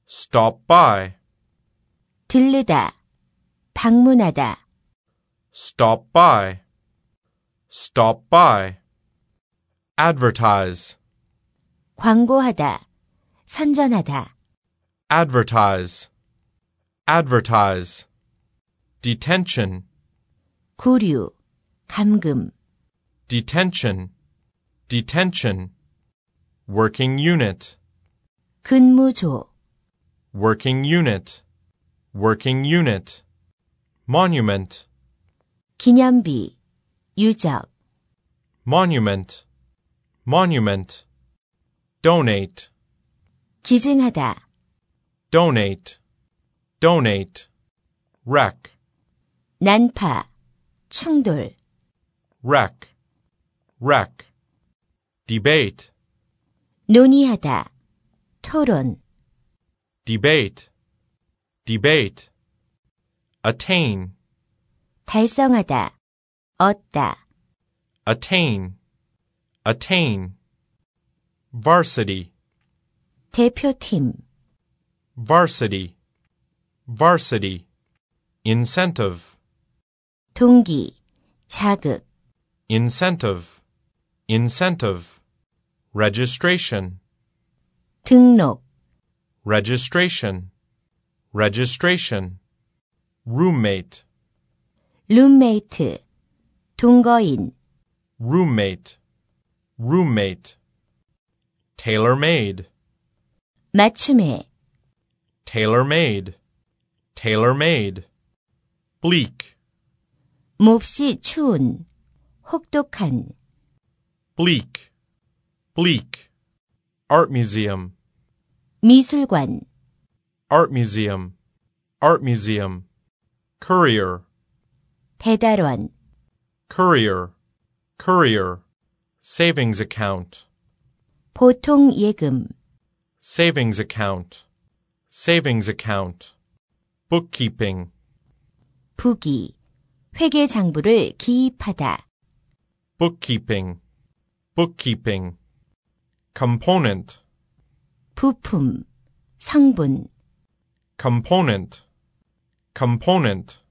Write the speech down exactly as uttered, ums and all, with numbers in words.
stop by, 들르다, 방문하다. stop by, stop by. advertise, 광고하다, 선전하다. advertise, advertise. detention, 구류, 감금. detention, detention. working unit, 근무조, working unit, working unit. monument, 기념비, 유적. monument, monument. donate, 기증하다, donate, donate. wreck, 난파, 충돌. wreck, wreck. debate, 논의하다, 토론. debate, debate. attain, 달성하다, 얻다. attain, attain. varsity, 대표팀. varsity, varsity. incentive, 동기, 자극. incentive, incentive. registration, 등록. registration, registration. roommate, 룸메이트, 동거인. roommate, roommate. tailor-made, 맞춤해. tailor-made, tailor-made. bleak, 몹시 추운, 혹독한. bleak, bleak. art museum, 미술관. art museum, art museum. courier, 배달원. courier, courier. savings account, 보통 예금. savings account, savings account. bookkeeping, 부기. 회계 장부를 기입하다. bookkeeping, bookkeeping. component, 부품. 성분. component, component.